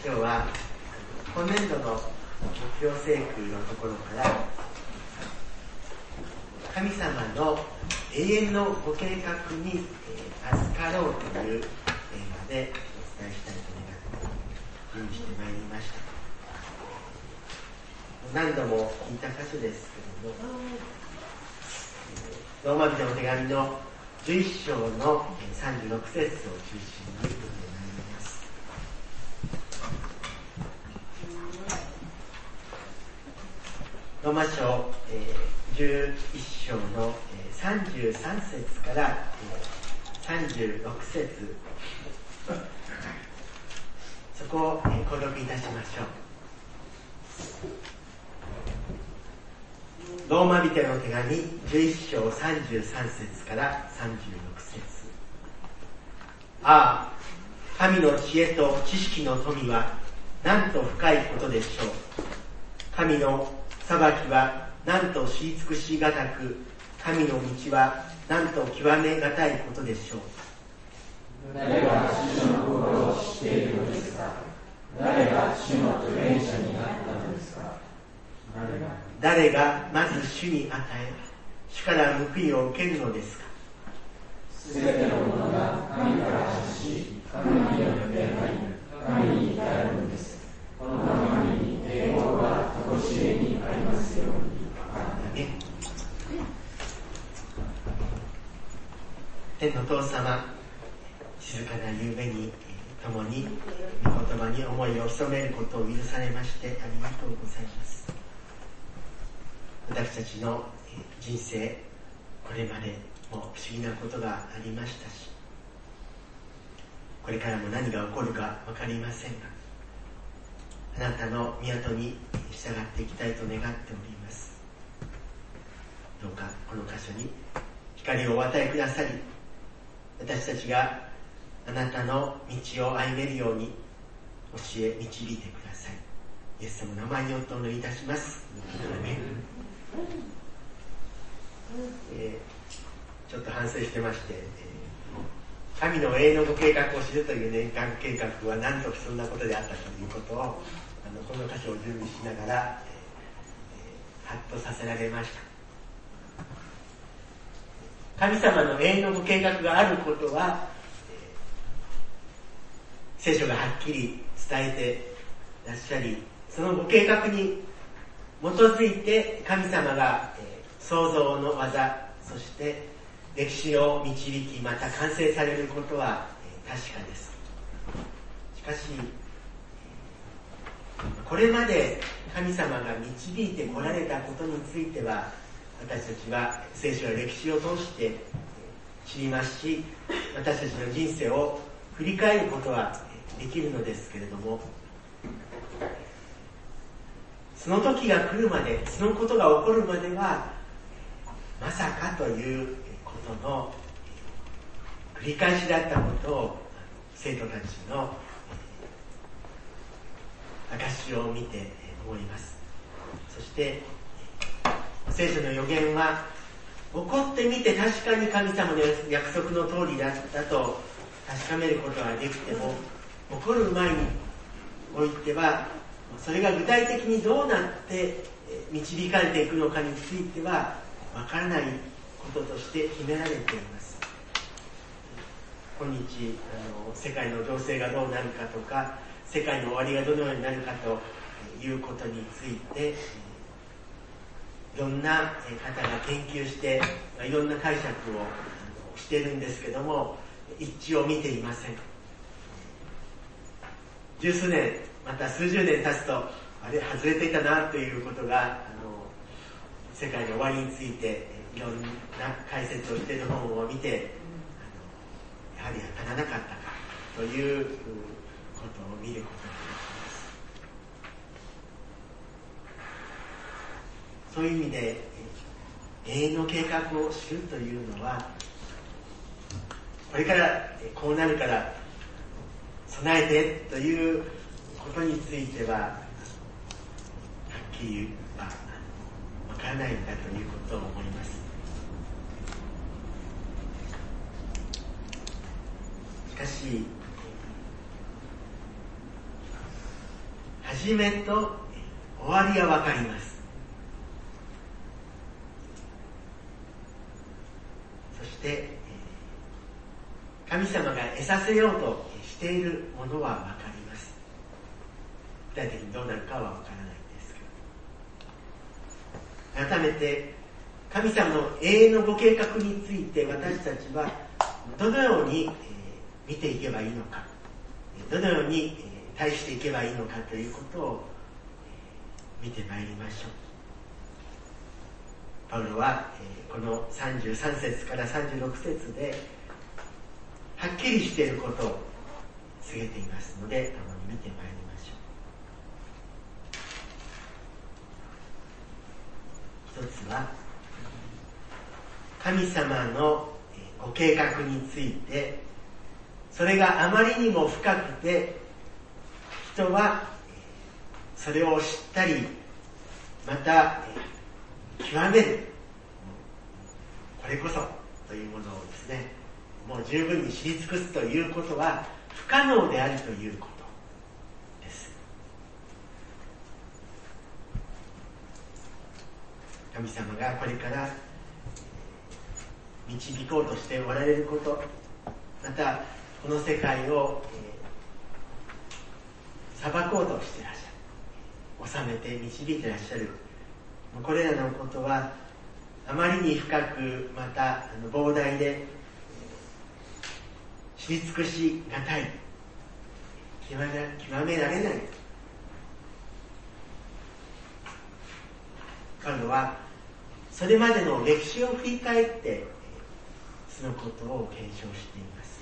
今日は今年度の目標聖句のところから神様の永遠のご計画に預かろうというテーマでお伝えしたいと願って準備してまいりました。何度も聞いた箇所ですけれども、ローマ人の手紙の11章の36節を中心に読んでまいります。ローマ書11章の33節から36節、そこを購読いたしましょう。ローマ人への手紙11章33節から36節。ああ、神の知恵と知識の富はなんと深いことでしょう。神の裁きはなんと知り尽くしがたく、神の道はなんと極めがたいことでしょう。 誰が主の心を知っているのですか。誰が主の助言者になったのですか。 誰がまず主に与え、主から報いを受けるのですか。 すべてのものが神から発し、神によってあり、神に至るのです。この神に栄光が常しえにありますように。 天の父様、静かな夕べに共に御言葉に思いを潜めることを許されましてありがとうございます。私たちの人生、これまでも不思議なことがありましたし、これからも何が起こるか分かりませんが、あなたの御後に従っていきたいと願っております。どうかこの箇所に光をお与えくださり、私たちがあなたの道を歩めるように教え導いてください。イエス様の名前にお祈りいたします。ちょっと反省してまして、神の永遠のご計画を知るという年間計画は何とそんなことであったということをこの箇所を準備しながら、ハッとさせられました。神様の永遠のご計画があることは、聖書がはっきり伝えていらっしゃり、そのご計画に基づいて神様が創造の技、そして歴史を導き、また完成されることは確かです。しかし、これまで神様が導いてこられたことについては、私たちは聖書や歴史を通して知りますし、私たちの人生を振り返ることはできるのですけれども、その時が来るまで、そのことが起こるまでは、まさかということの繰り返しだったことを生徒たちの証を見て思います。そして聖書の予言は起こってみて確かに神様の約束の通りだったと確かめることができても、起こる前においてはそれが具体的にどうなって導かれていくのかについてはわからないこととして決められています。今日世界の情勢がどうなるかとか、世界の終わりがどのようになるかということについて、いろんな方が研究していろんな解釈をしているんですけども、一致を見ていません。十数年また数十年経つと、あれ外れていたなということが世界の終わりについていろんな解説をしている本を見て、やはり当たらなかったかということを見ることができます。そういう意味で永遠の計画を知るというのは、これからこうなるから備えてということについてははっきり言えばわからないんだということを思います。しかし始めと終わりが分かります。そして神様が得させようとしているものは分かります。具体的にどうなるかは分からないですけど、改めて神様の永遠のご計画について私たちはどのように見ていけばいいのか、どのように対していけばいいのかということを見てまいりましょう。パウロはこの33節から36節ではっきりしていることを告げていますので、見てまいりましょう。一つは神様のご計画について、それがあまりにも深くて人はそれを知ったりまた極める、これこそというものをですね、もう十分に知り尽くすということは不可能であるということです。神様がこれから導こうとしておられること、またこの世界を裁こうとしていらっしゃる、治めて導いていらっしゃる、これらのことはあまりに深くまた膨大で知り尽くしがたい、極められない。パウロはそれまでの歴史を振り返ってそのことを検証しています。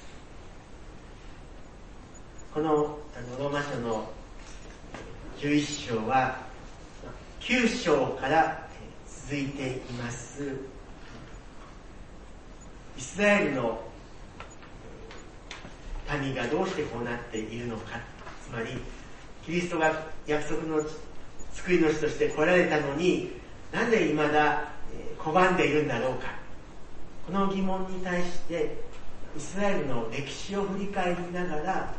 このローマ書の11章は9章から続いていますイスラエルの民がどうしてこうなっているのか、つまりキリストが約束の救い主として来られたのになぜ未だ拒んでいるんだろうか、この疑問に対してイスラエルの歴史を振り返りながら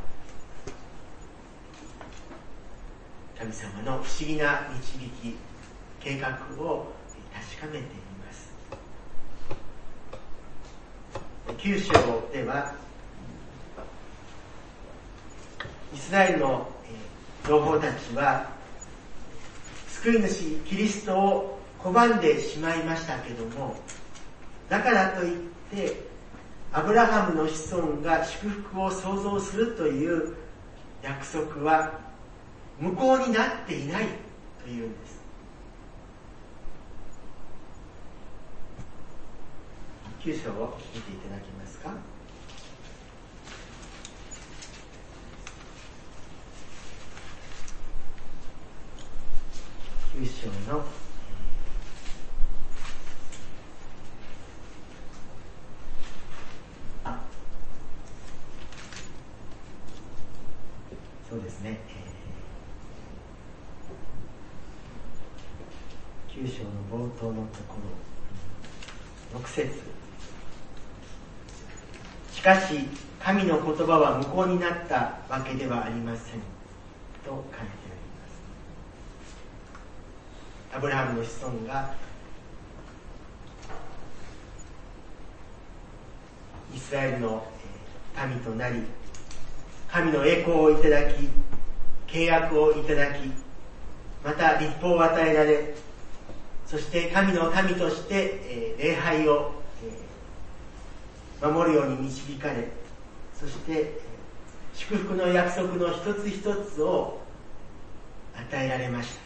神様の不思議な導き、計画を確かめています。9章ではイスラエルの同胞たちは救い主キリストを拒んでしまいましたけども、だからといってアブラハムの子孫が祝福を創造するという約束は無効になっていないというんです。9章を見ていただけますか。9章のそうですね、9章の冒頭のところ6節、しかし神の言葉は無効になったわけではありませんと書いてあります。アブラハムの子孫がイスラエルの民となり、神の栄光をいただき、契約をいただき、また律法を与えられ、そして神の民として礼拝を守るように導かれ、そして祝福の約束の一つ一つを与えられました。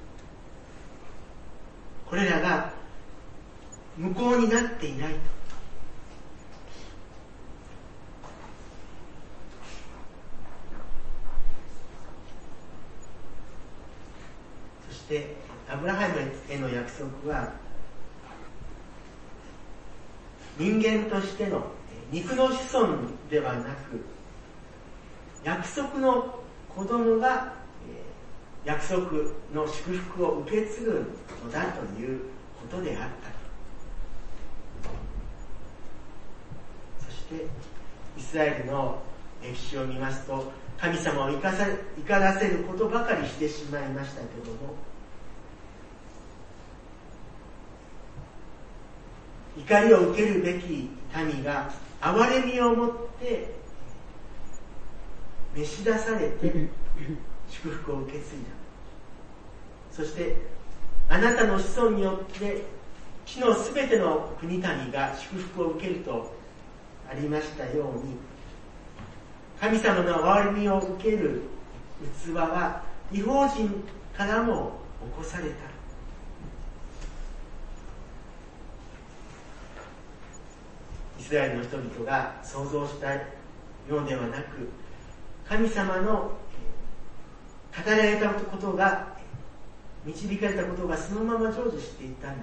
これらが無効になっていないと。そしてアブラハムへの約束は人間としての肉の子孫ではなく、約束の子供が約束の祝福を受け継ぐのだということであった。そしてイスラエルの歴史を見ますと、 神様を怒らせることばかりしてしまいましたけども、怒りを受けるべき民が憐れみをもって召し出されて祝福を受け継いだ。そしてあなたの子孫によって地のすべての国民が祝福を受けるとありましたように、神様の憐れみを受ける器は異邦人からも起こされた。イスラエルの人々が想像したようではなく、神様の語られたことが、導かれたことがそのまま成就していったんではない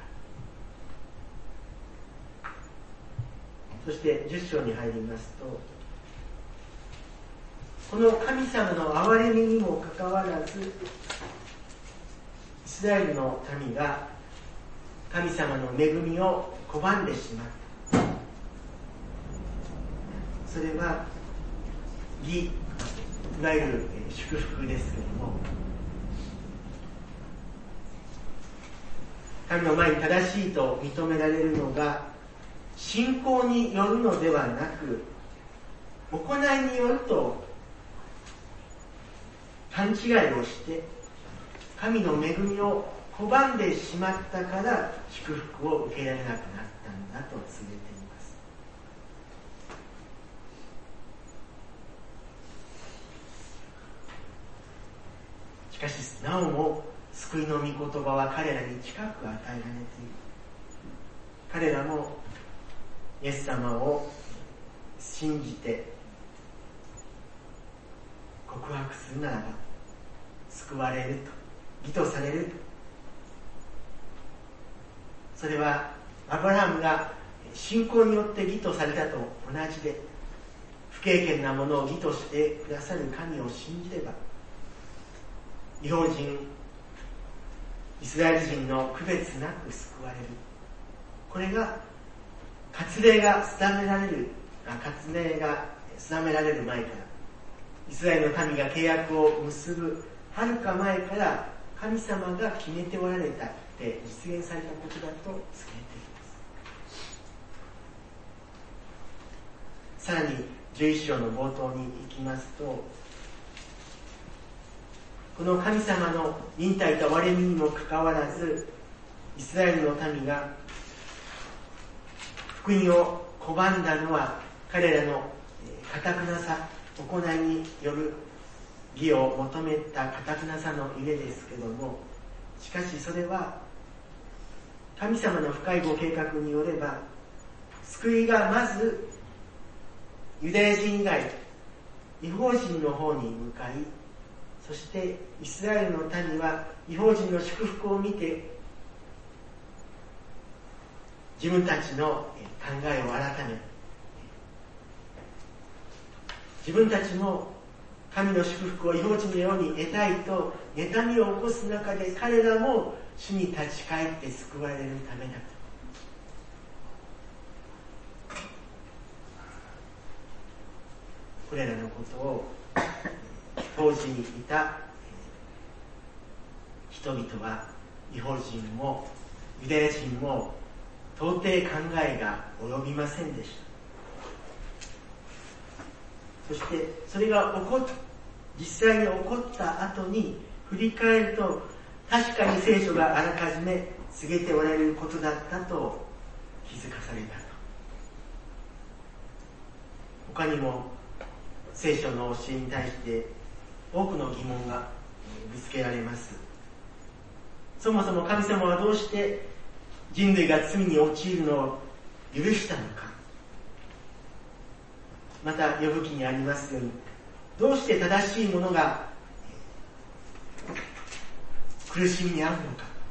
か。そして10章に入りますと、この神様の憐れみにもかかわらず、イスラエルの民が神様の恵みを拒んでしまった。それは義、いわゆる祝福ですけれども、神の前に正しいと認められるのが信仰によるのではなく、行いによると勘違いをして神の恵みを拒んでしまったから祝福を受けられなくなったんだと告げています。しかしなおも救いの御言葉は彼らに近く与えられている。彼らもイエス様を信じて告白するならば救われると、義とされると。それはアブラハムが信仰によって義とされたと同じで、不経験なものを義としてくださる神を信じれば、異邦人、イスラエル人の区別なく救われる。これが割礼が定められる前から、イスラエルの民が契約を結ぶはるか前から神様が決めておられたって実現されたことだと告げています。さらに11章の冒頭に行きますと、この神様の忍耐と憐れみにもかかわらず、イスラエルの民が福音を拒んだのは彼らの堅くなさ、行いによる義を求めた堅くなさのゆえですけども、しかしそれは神様の深いご計画によれば、救いがまずユダヤ人以外異邦人の方に向かい、そしてイスラエルの民は異邦人の祝福を見て自分たちの考えを改め、自分たちも神の祝福を異邦人のように得たいと妬みを起こす中で、彼らも主に立ち返って救われるためだと。これらのことを当時にいた人々は、異邦人もユダヤ人も到底考えが及びませんでした。そしてそれが実際に起こった後に振り返ると、確かに聖書があらかじめ告げておられることだったと気づかされたと。他にも聖書の教えに対して多くの疑問がぶつけられます。そもそも神様はどうして人類が罪に陥るのを許したのか。また呼ぶ記にありますように、どうして正しいものが苦しみに遭うのか。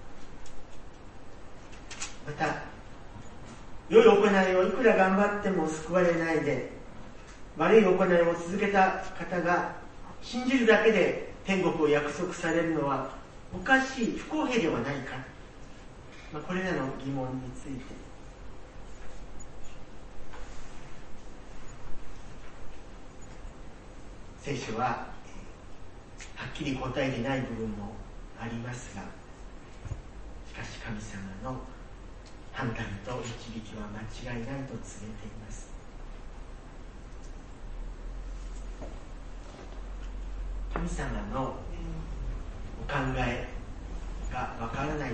また良い行いをいくら頑張っても救われないで、悪い行いを続けた方が信じるだけで天国を約束されるのはおかしい、不公平ではないか。これらの疑問について、 聖書ははっきり答えてない部分もありますが、しかし神様の判断と導きは間違いないと告げています。神様のお考えがわからないのに、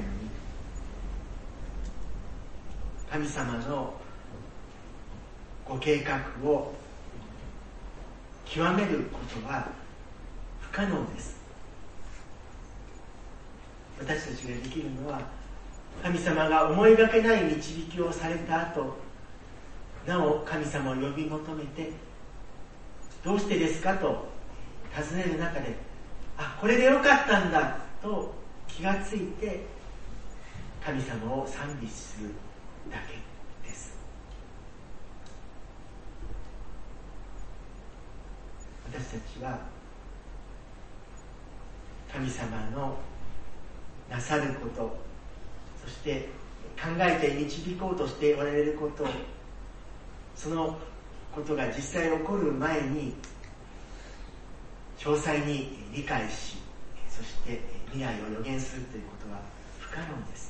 神様のご計画を極めることは不可能です。私たちができるのは、神様が思いがけない導きをされた後、なお神様を呼び求めて、どうしてですかと尋ねる中で、あ、これでよかったんだと気がついて神様を賛美するだけです。私たちは神様のなさること、そして考えて導こうとしておられること、そのことが実際起こる前に詳細に理解し、そして未来を予言するということは不可能です。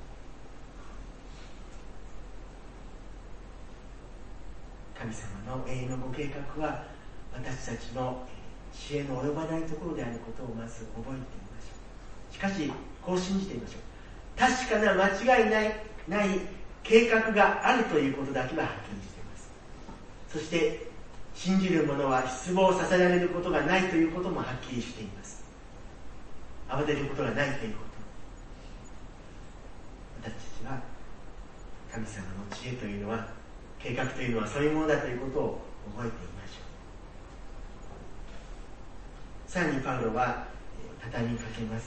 神様の永遠のご計画は私たちの知恵の及ばないところであることをまず覚えてみましょう。しかしこう信じてみましょう。確かな間違いない計画があるということだけははっきりしています。そして信じる者は失望させられることがないということもはっきりしています。慌てることがないということ。私たちは神様の知恵というのは、計画というのはそういうものだということを覚えてみましょう。さらにパウロは畳みかけます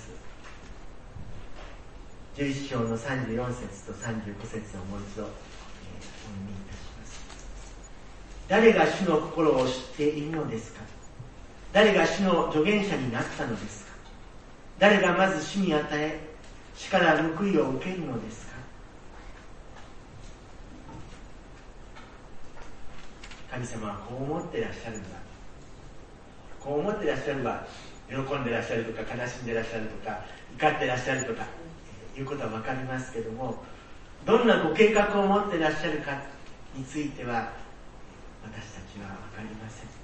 。11章の34節と35節をもう一度お読みいたします。誰が主の心を知っているのですか？誰が主の助言者になったのですか？誰がまず主に与え、主から報いを受けるのですか？神様はこう思ってらっしゃるんだ。こう思ってらっしゃるは、喜んでらっしゃるとか、悲しんでらっしゃるとか、怒ってらっしゃるとかいうことは分かりますけども、どんなご計画を持ってらっしゃるかについては私たちは分かりません。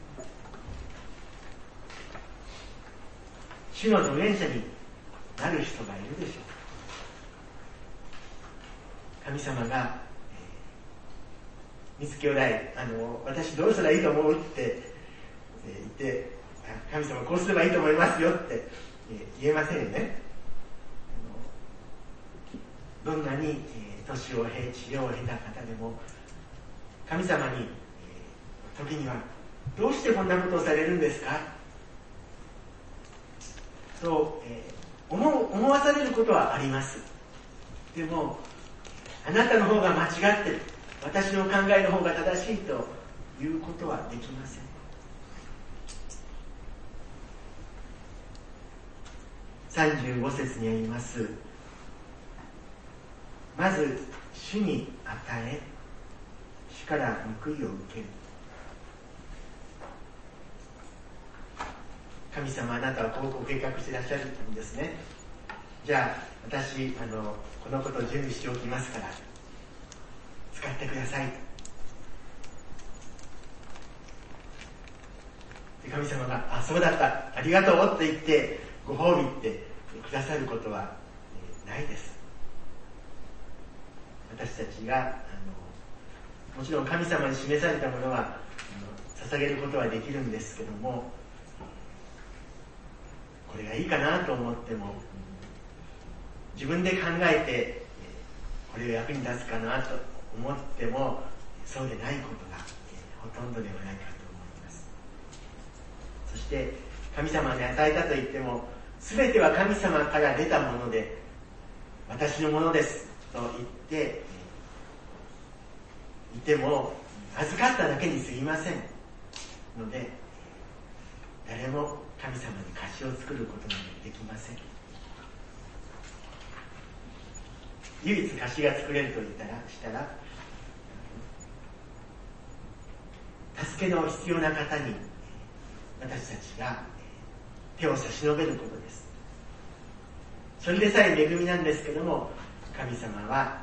主の助言者になる人がいるでしょうか。神様が水兄弟、私どうしたらいいと思うって言って、神様こうすればいいと思いますよって言えませんよね。どんなに年を経、治療を経た方でも、神様に時にはどうしてこんなことをされるんですかと思わされることはあります。でもあなたの方が間違ってる、私の考えの方が正しいということはできません。35節にあります。まず主に与え、主から報いを受ける。神様、あなたはこうご計画していらっしゃるんですね。じゃあ私このことを準備しておきますから使ってください。で神様が「あ、そうだった、ありがとう」って言ってご褒美ってくださることはないです。私たちがもちろん神様に示されたものは捧げることはできるんですけども、これがいいかなと思っても自分で考えてこれが役に立つかなと思ってもそうでないことがほとんどではないかと思います。そして神様に与えたと言っても全ては神様から出たもので私のものですと言っていても預かっただけに過ぎませんので、誰も神様に貸しを作ることができません。唯一貸しが作れるとしたら助けの必要な方に私たちが手を差し伸べることです。それでさえ恵みなんですけども、神様は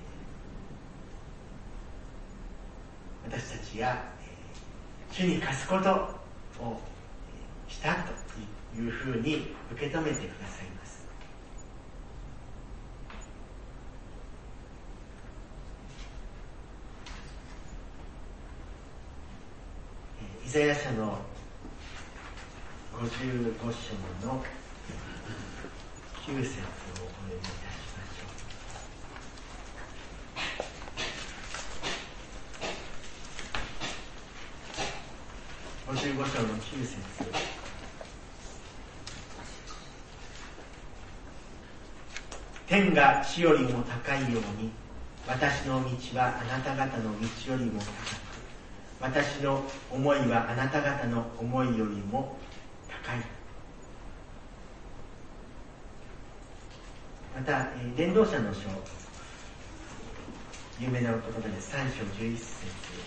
私たちが主に貸すことをしたというふうに受け止めてくださいます。イザヤ書の55章の9節をお読みいたしましょう。55章の9節。天が地よりも高いように、私の道はあなた方の道よりも高く、私の思いはあなた方の思いよりも高い。また、伝道者の書、有名なお言葉です。3章11節。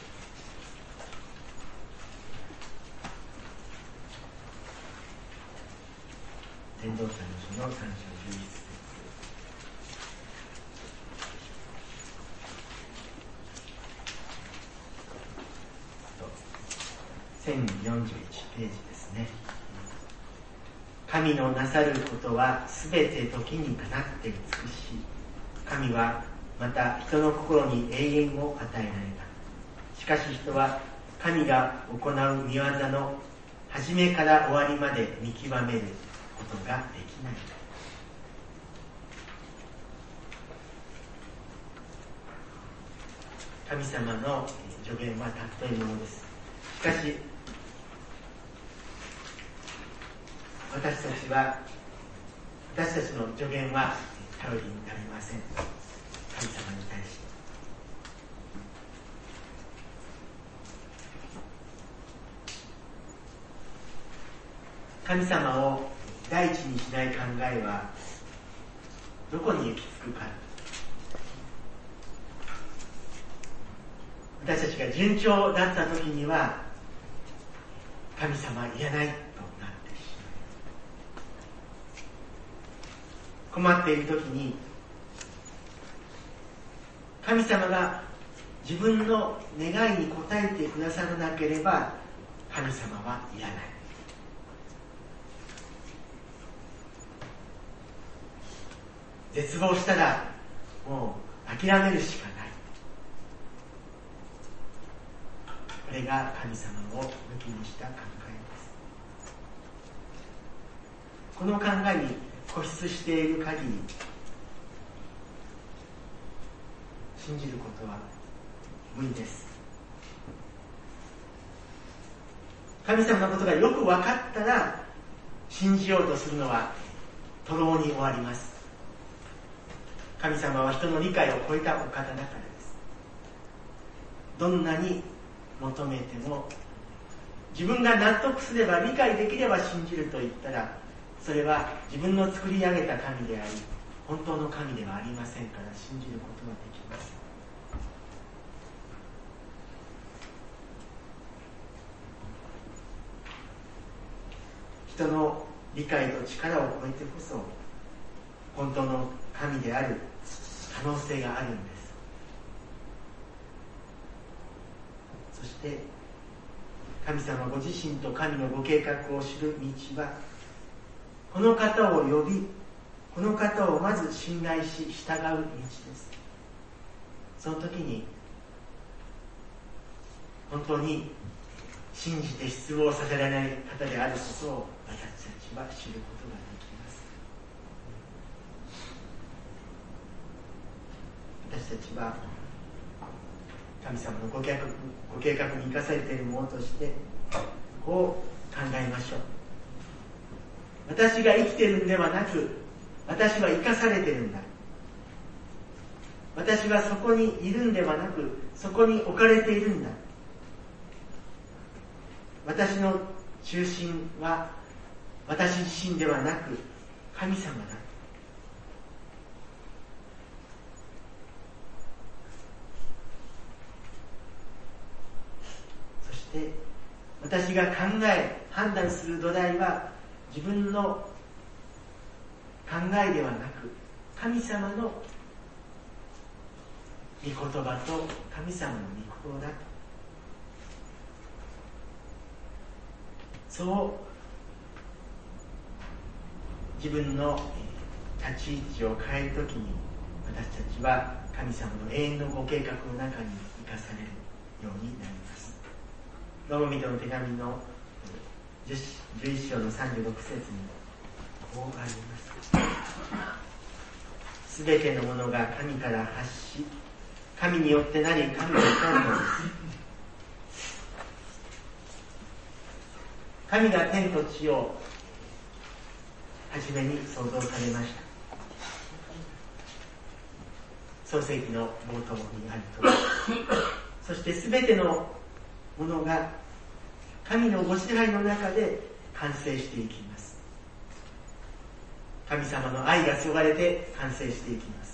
伝道者の書の3章11節。1041ページですね。神のなさることはすべて時にかなって美しい。神はまた人の心に永遠を与えられた。しかし人は神が行う御業の初めから終わりまで見極めることができない。神様の助言は尊いものです。しかし私たちの助言は頼りになりません。神様に対して神様を第一にしない考えはどこに行き着くか。私たちが順調だった時には神様いらないとなってしまう。困っている時に神様が自分の願いに応えてくださらなければ神様はいらない。絶望したらもう諦めるしかない。これが神様を抜きにした考えです。この考えに固執している限り信じることは無理です。神様のことがよく分かったら信じようとするのは徒労に終わります。神様は人の理解を超えたお方だからです。どんなに求めても自分が納得すれば理解できれば信じると言ったらそれは自分の作り上げた神であり本当の神ではありませんから信じることはできません。人の理解と力を超えてこそ本当の神である可能性があるんです。そして神様ご自身と神のご計画を知る道はこの方を呼びこの方をまず信頼し従う道です。その時に本当に信じて失望させられない方であることを私たちは知ることができます。私たちは神様のご計画に生かされているものとしてこう考えましょう。私が生きているんではなく私は生かされているんだ。私はそこにいるんではなくそこに置かれているんだ。私の中心は私自身ではなく神様だ。そして私が考え判断する土台は自分の考えではなく神様の御言葉と神様の御心だと、そう自分の立ち位置を変えるときに私たちは神様の永遠のご計画の中に生かされるようになります。ローマ人の手紙の11章の36節にこうあります。すべてのものが神から発し、神によってなり神に至るのです。神が天と地をはじめに創造されました。創世記の冒頭にあるとおり、そしてすべてのものが神のご支配の中で完成していきます。神様の愛が注がれて完成していきます。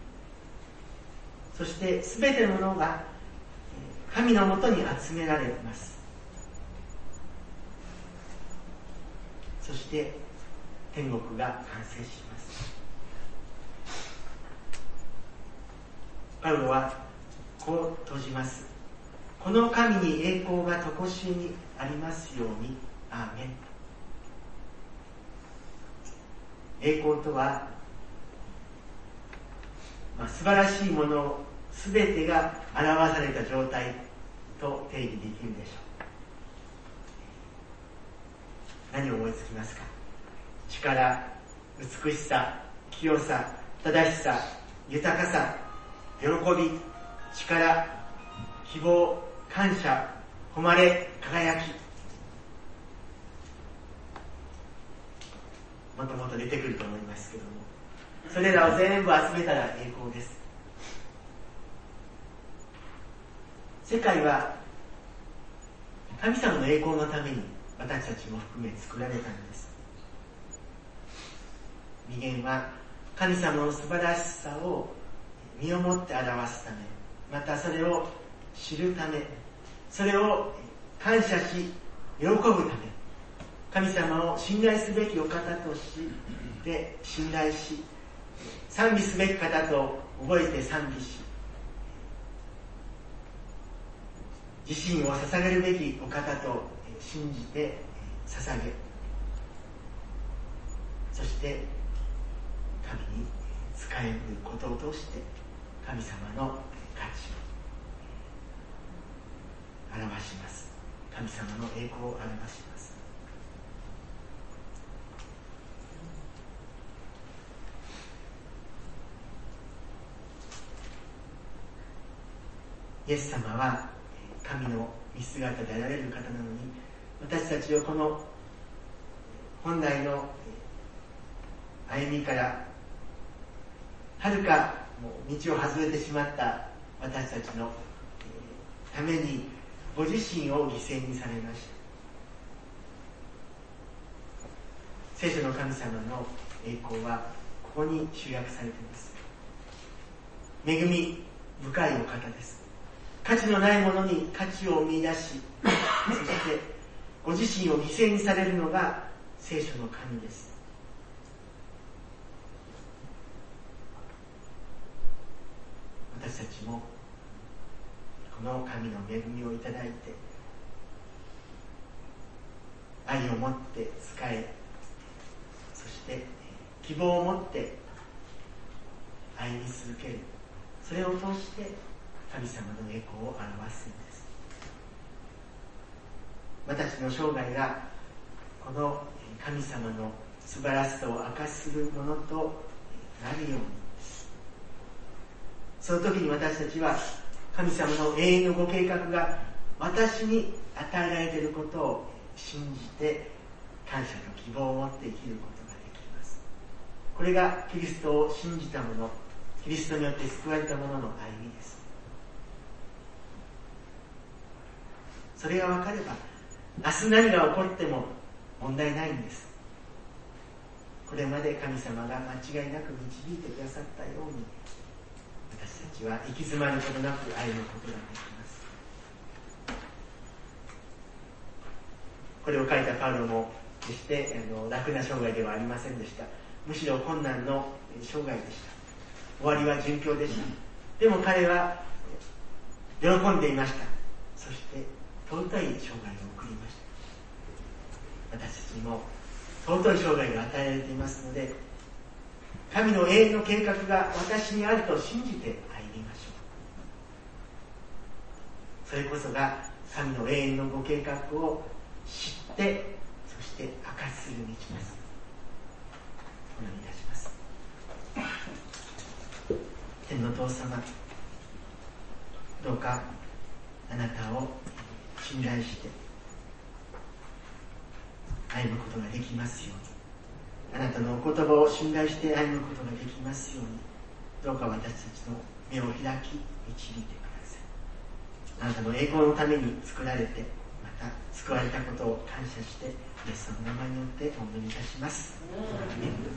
そしてすべてのものが神のもとに集められます。そして天国が完成します。パウロはこう閉じます。この神に栄光が常しえにありますように。アーメン。栄光とは、素晴らしいものすべてが表された状態と定義できるでしょう。何を思いつきますか？力、美しさ、清さ、正しさ、豊かさ、喜び、力、希望、感謝、誉れ、輝き、もっともっと出てくると思いますけども、それらを全部集めたら栄光です。世界は神様の栄光のために私たちも含め作られたんです。二元は神様の素晴らしさを身をもって表すため、またそれを知るため、それを感謝し喜ぶため、神様を信頼すべきお方として信頼し、賛美すべき方と覚えて賛美し、自身を捧げるべきお方と信じて捧げ、そして神に仕えることを通して神様の価値を表します。神様の栄光を表します。イエス様は神の見姿であられる方なのに、私たちをこの本来の歩みからはるか道を外れてしまった私たちのためにご自身を犠牲にされました。聖書の神様の栄光はここに集約されています。恵み深いお方です。価値のないものに価値を見出し、そしてご自身を犠牲にされるのが聖書の神です。私たちもこの神の恵みをいただいて、愛を持って仕え、そして希望を持って歩み続ける、それを通して神様の栄光を表すんです。私の生涯がこの神様の素晴らしさを明かしするものとなるように、その時に私たちは神様の永遠のご計画が私に与えられていることを信じて感謝と希望を持って生きることができます。これがキリストを信じた者、キリストによって救われた者の歩みです。それが分かれば明日何が起こっても問題ないんです。これまで神様が間違いなく導いてくださったように、私たちは行き詰まることなく歩むことができます。 これを書いたパウロも決して楽な生涯ではありませんでした。むしろ困難の生涯でした。終わりは順調でした。でも彼は喜んでいました。そして尊い生涯を送りました。私たちにも尊い生涯が与えられていますので、神の永遠の計画が私にあると信じて歩みましょう。それこそが神の永遠のご計画を知って、そして明かしする道です。お願いいたします。天の父様、どうかあなたを信頼して歩むことができますように、あなたのお言葉を信頼して歩むことができますように、どうか私たちの目を開き導いてください。あなたの栄光のために作られて、また救われたことを感謝して、イエスの名前によってお祈りいたします。アーメン。